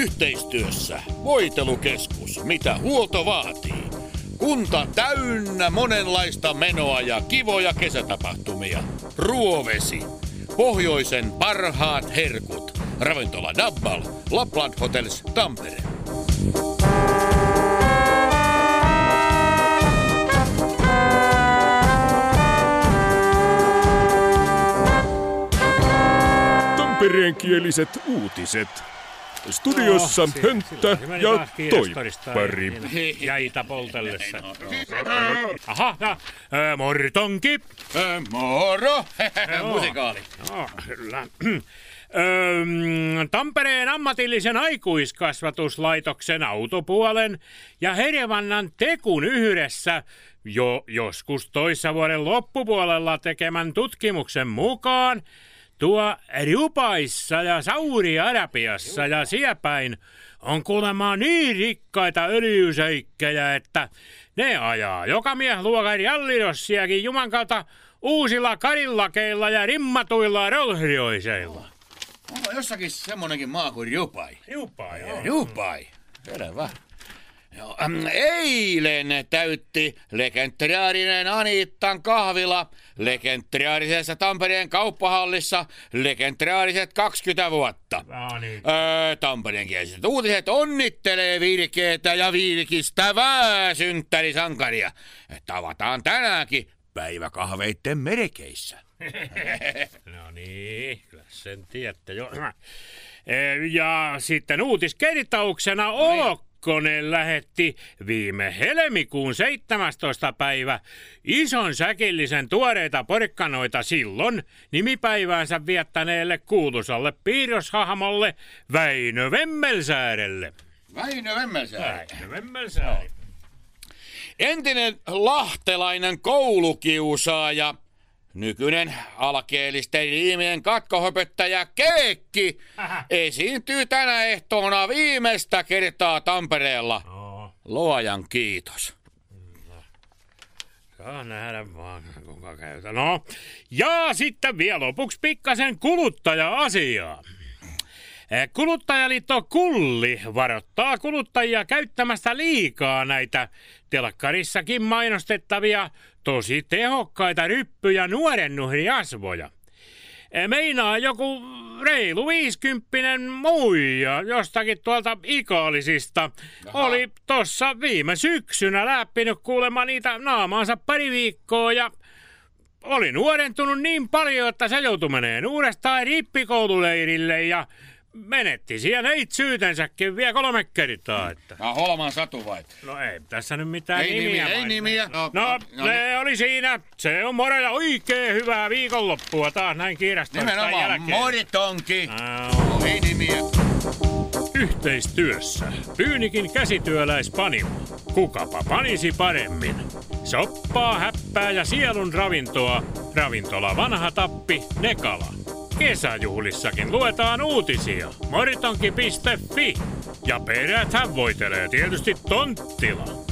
Yhteistyössä Voitelukeskus, mitä huolto vaatii. Kunta täynnä monenlaista menoa ja kivoja kesätapahtumia. Ruovesi. Pohjoisen parhaat herkut. Ravintola Dabbal. Lapland Hotels Tampere. Tampereenkieliset uutiset. Studiossa Hönttä ja Toippari. Jäitä poltellessa. Aha, Mortonki. Moro. Musikaali. Kyllä. Tampereen ammatillisen aikuiskasvatuslaitoksen autopuolen ja Hervannan Tekun yhdessä jo joskus toissa vuoden loppupuolella tekemän tutkimuksen mukaan tuo Dubaissa ja Saudi-Arabiassa ja siepäin on kuulemma niin rikkaita öljyseikkejä, että ne ajaa jokamiesluokan rallirossiakin Juman kautta uusilla karillakeilla ja rimmatuilla Rolls-Royceilla. Onko jossakin semmonenkin maa kuin Dubai? Dubai, joo. Dubai. Selvä. Joo, eilen täytti legendaarinen Aniittan kahvila legendaarisessa Tampereen kauppahallissa legendaariset 20 vuotta. Niin. Tampereenkieliset uutiset onnittelee virkeetä ja virkistävää synttärisankaria. Tavataan tänäänkin päiväkahveitten merkeissä. No niin, kyllä sen tiedätte jo. Ja sitten uutiskertauksena Olokkonen lähetti viime helmikuun 17. päivä ison säkillisen tuoreita porkkanoita silloin nimipäiväänsä viettäneelle kuuluisalle piirroshahmolle Väinö Vemmelsäärelle. Väinö Vemmelsäärä. Väinö Vemmelsäärä. Entinen lahtelainen koulukiusaaja, nykyinen alkeellisten riimien katkohöpöttäjä Keekki esiintyy tänä ehtoona viimeistä kertaa Tampereella. Luojan kiitos. Saa nähdä vaan, kuinka käytä. No, ja sitten vielä lopuksi pikkasen kuluttaja-asiaa. Kuluttajaliitto Kulli varoittaa kuluttajia käyttämästä liikaa näitä telkkarissakin mainostettavia tosi tehokkaita ryppyjä nuorennuhriasvoja. Meinaa joku reilu 50 muija jostakin tuolta Ikaalisista oli tossa viime syksynä läppinyt kuulemma niitä naamaansa pari viikkoa ja oli nuorentunut niin paljon, että se joutui meneen uudestaan rippikoululeirille ja menetti siellä itsyytensäkin vielä 3 kertaa. Että. Holman Satu vai? No ei tässä nyt mitään Ei nimiä. No, ne oli siinä. Se on moro ja oikein hyvää viikonloppua taas näin kiireestä jälkeen. Moritonki. Ei nimiä. Yhteistyössä Pyynikin käsityöläispanimo. Kukapa panisi paremmin. Soppaa, häppää ja sielun ravintoa. Ravintola Vanha Tappi, Nekala. Kesäjuhlissakin luetaan uutisia. Moritonki.fi. Ja peräthän voitelee tietysti Tonttila.